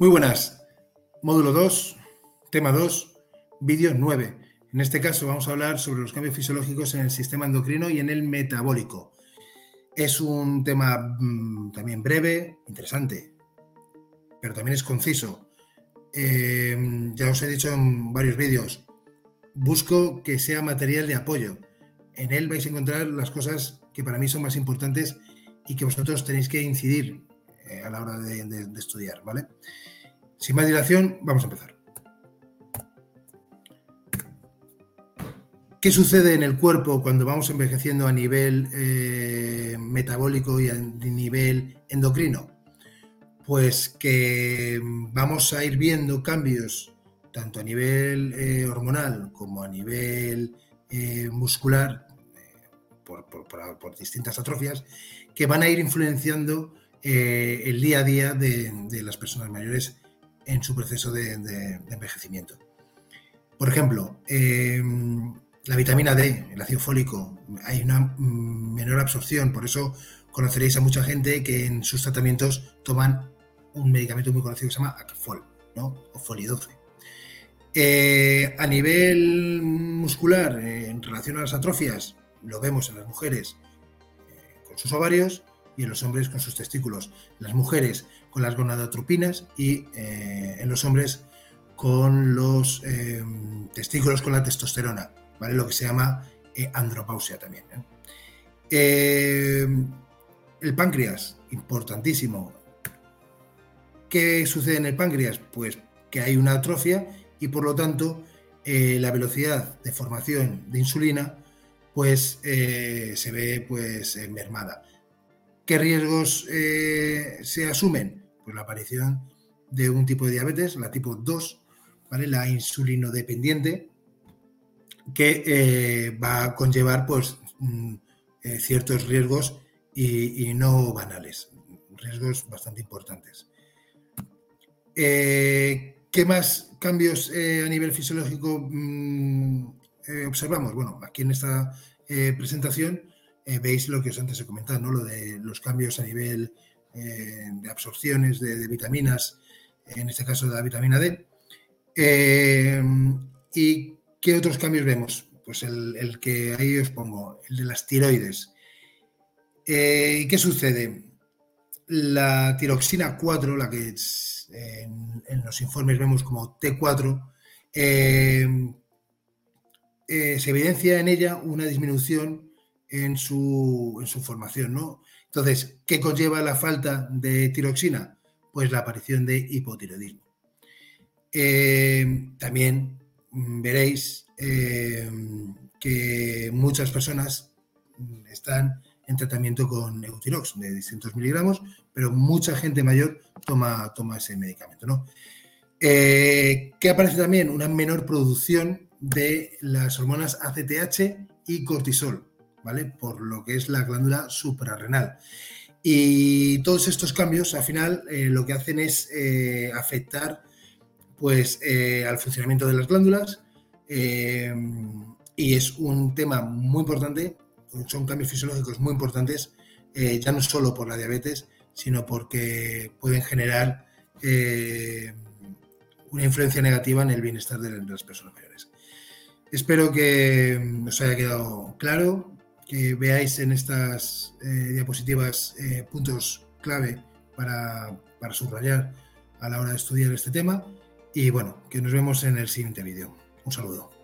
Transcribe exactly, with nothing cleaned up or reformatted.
Muy buenas. Módulo dos, tema dos, vídeo nueve. En este caso vamos a hablar sobre los cambios fisiológicos en el sistema endocrino y en el metabólico. Es un tema mmm, también breve, interesante, pero también es conciso. Eh, ya os he dicho en varios vídeos, busco que sea material de apoyo. En él vais a encontrar las cosas que para mí son más importantes y que vosotros tenéis que incidir eh, a la hora de, de, de estudiar, ¿vale? Sin más dilación, vamos a empezar. ¿Qué sucede en el cuerpo cuando vamos envejeciendo a nivel eh, metabólico y a nivel endocrino? Pues que vamos a ir viendo cambios tanto a nivel eh, hormonal como a nivel eh, muscular eh, por, por, por, por distintas atrofias que van a ir influenciando eh, el día a día de, de las personas mayores en su proceso de, de, de envejecimiento. Por ejemplo, eh, la vitamina D, el ácido fólico, hay una menor absorción, por eso conoceréis a mucha gente que en sus tratamientos toman un medicamento muy conocido que se llama Acfol, ¿no? O Folidoce. Eh, a nivel muscular, eh, en relación a las atrofias, lo vemos en las mujeres eh, con sus ovarios y en los hombres con sus testículos. Las mujeres con las gonadotropinas y eh, en los hombres con los eh, testículos con la testosterona, ¿vale? Lo que se llama eh, andropausia también, ¿eh? Eh, el páncreas, importantísimo. ¿Qué sucede en el páncreas? Pues que hay una atrofia y por lo tanto eh, la velocidad de formación de insulina pues eh, se ve pues eh, mermada. ¿Qué riesgos eh, se asumen? Pues la aparición de un tipo de diabetes, la tipo dos, ¿vale? La insulinodependiente, que eh, va a conllevar pues mm, eh, ciertos riesgos y, y no banales, riesgos bastante importantes. Eh, ¿Qué más cambios eh, a nivel fisiológico mmm, eh, observamos? Bueno, aquí en esta eh, presentación eh, veis lo que os antes he comentado, ¿no? Lo de los cambios a nivel eh, de absorciones de, de vitaminas, en este caso de la vitamina D. Eh, ¿Y qué otros cambios vemos? Pues el, el que ahí os pongo, el de las tiroides. Eh, ¿Y qué sucede? La tiroxina cuatro, la que es, eh, en, en los informes vemos como T cuatro, eh, eh, se evidencia en ella una disminución en su, en su formación, ¿no? Entonces, ¿qué conlleva la falta de tiroxina? Pues la aparición de hipotiroidismo. Eh, también veréis eh, que muchas personas están en tratamiento con Eutirox de distintos miligramos, pero mucha gente mayor toma, toma ese medicamento, ¿no? Eh, ¿Qué aparece también? Una menor producción de las hormonas A C T H y cortisol, ¿vale? Por lo que es la glándula suprarrenal. Y todos estos cambios, al final, eh, lo que hacen es eh, afectar pues, eh, al funcionamiento de las glándulas eh, y es un tema muy importante. Son cambios fisiológicos muy importantes, eh, ya no solo por la diabetes, sino porque pueden generar eh, una influencia negativa en el bienestar de las personas mayores. Espero que os haya quedado claro, que veáis en estas eh, diapositivas eh, puntos clave para, para subrayar a la hora de estudiar este tema y bueno, que nos vemos en el siguiente vídeo. Un saludo.